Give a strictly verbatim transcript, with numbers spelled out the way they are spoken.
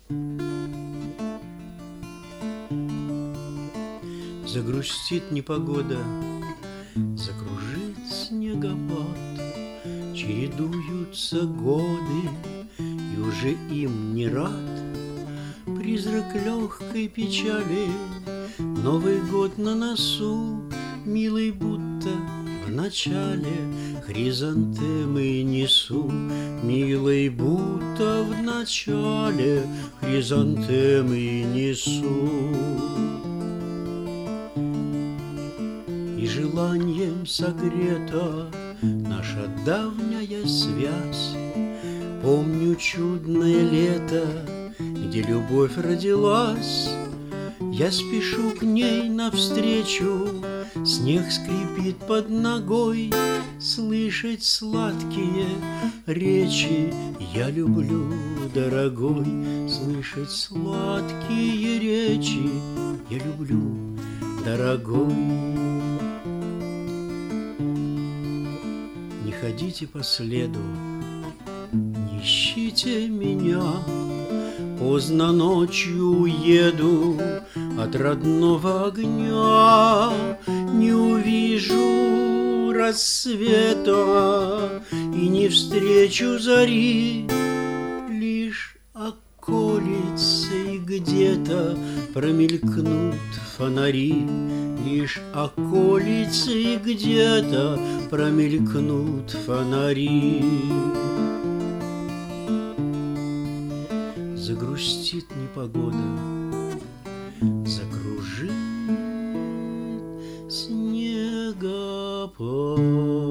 Загрустит непогода, закружит снегопад, чередуются годы, и уже им не рад. Призрак легкой печали, Новый год на носу, милый будто в начале хризантемы несу, милый будто в начале хризантемы несу. И желанием согрета наша давняя связь. Помню чудное лето, где любовь родилась. Я спешу к ней навстречу, снег скрипит под ногой, слышать сладкие речи я люблю, дорогой. Слышать сладкие речи я люблю, дорогой. Не ходите по следу, не ищите меня. Поздно ночью уеду от родного огня. Не увижу рассвета и не встречу зари. Лишь околицей где-то промелькнут фонари. Лишь околицей где-то промелькнут фонари. Загрустит непогода, закружит снегопад.